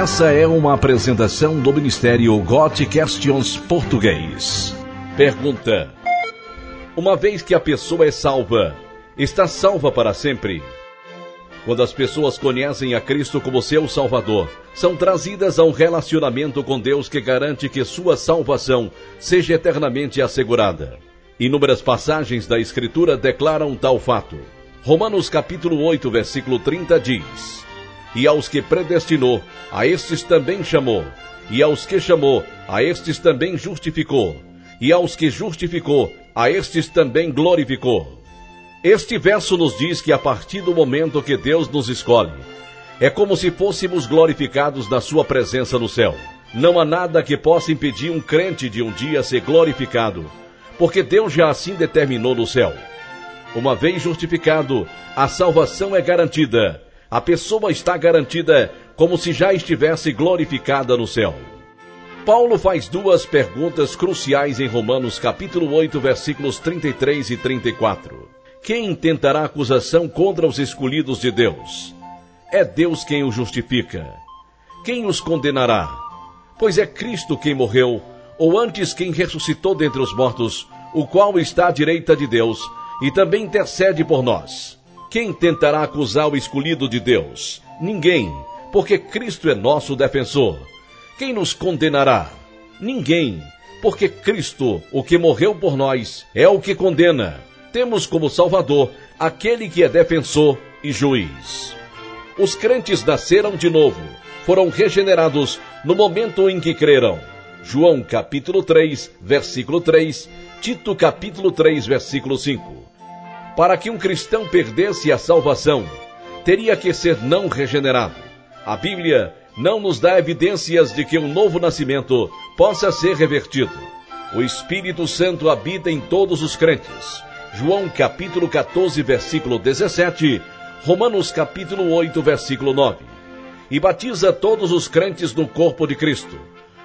Essa é uma apresentação do Ministério Got Questions Português. Pergunta: uma vez que a pessoa é salva, está salva para sempre? Quando as pessoas conhecem a Cristo como seu Salvador, são trazidas a um relacionamento com Deus que garante que sua salvação seja eternamente assegurada. Inúmeras passagens da Escritura declaram tal fato. Romanos capítulo 8, versículo 30 diz: e aos que predestinou, a estes também chamou, e aos que chamou, a estes também justificou, e aos que justificou, a estes também glorificou. Este verso nos diz que a partir do momento que Deus nos escolhe, é como se fôssemos glorificados na sua presença no céu. Não há nada que possa impedir um crente de um dia ser glorificado, porque Deus já assim determinou no céu. Uma vez justificado, a salvação é garantida. A pessoa está garantida como se já estivesse glorificada no céu. Paulo faz duas perguntas cruciais em Romanos capítulo 8, versículos 33 e 34. Quem intentará acusação contra os escolhidos de Deus? É Deus quem os justifica. Quem os condenará? Pois é Cristo quem morreu, ou antes quem ressuscitou dentre os mortos, o qual está à direita de Deus, e também intercede por nós. Quem tentará acusar o escolhido de Deus? Ninguém, porque Cristo é nosso defensor. Quem nos condenará? Ninguém, porque Cristo, o que morreu por nós, é o que condena. Temos como Salvador aquele que é defensor e juiz. Os crentes nasceram de novo, foram regenerados no momento em que creram. João capítulo 3, versículo 3, Tito capítulo 3, versículo 5. Para que um cristão perdesse a salvação, teria que ser não regenerado. A Bíblia não nos dá evidências de que um novo nascimento possa ser revertido. O Espírito Santo habita em todos os crentes. João capítulo 14, versículo 17, Romanos capítulo 8, versículo 9. E batiza todos os crentes no corpo de Cristo.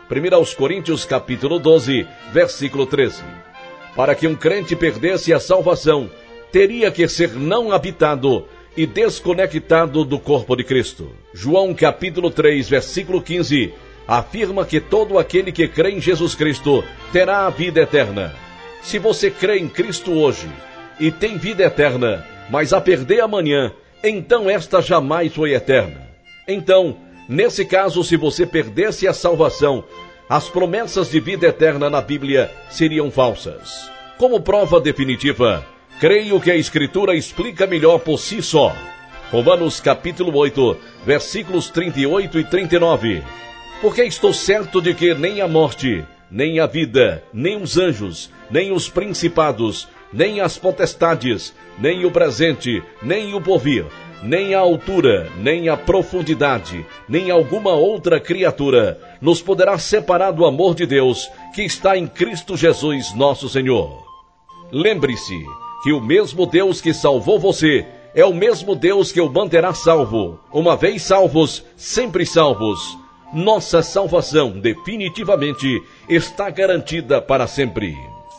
1 Coríntios capítulo 12, versículo 13. Para que um crente perdesse a salvação, teria que ser não habitado e desconectado do corpo de Cristo. João capítulo 3, versículo 15, afirma que todo aquele que crê em Jesus Cristo terá a vida eterna. Se você crê em Cristo hoje e tem vida eterna, mas a perder amanhã, então esta jamais foi eterna. Então, nesse caso, se você perdesse a salvação, as promessas de vida eterna na Bíblia seriam falsas. Como prova definitiva, creio que a Escritura explica melhor por si só. Romanos capítulo 8, versículos 38 e 39. Porque estou certo de que nem a morte, nem a vida, nem os anjos, nem os principados, nem as potestades, nem o presente, nem o porvir, nem a altura, nem a profundidade, nem alguma outra criatura nos poderá separar do amor de Deus que está em Cristo Jesus nosso Senhor. Lembre-se que o mesmo Deus que salvou você é o mesmo Deus que o manterá salvo. Uma vez salvos, sempre salvos. Nossa salvação definitivamente está garantida para sempre.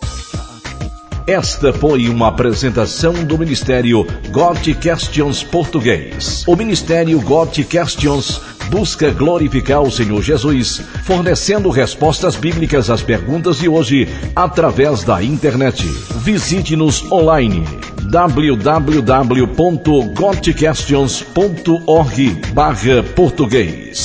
Esta foi uma apresentação do Ministério Got Questions Português. O Ministério Got Questions busca glorificar o Senhor Jesus, fornecendo respostas bíblicas às perguntas de hoje através da internet. Visite-nos online www.gotquestions.org/português.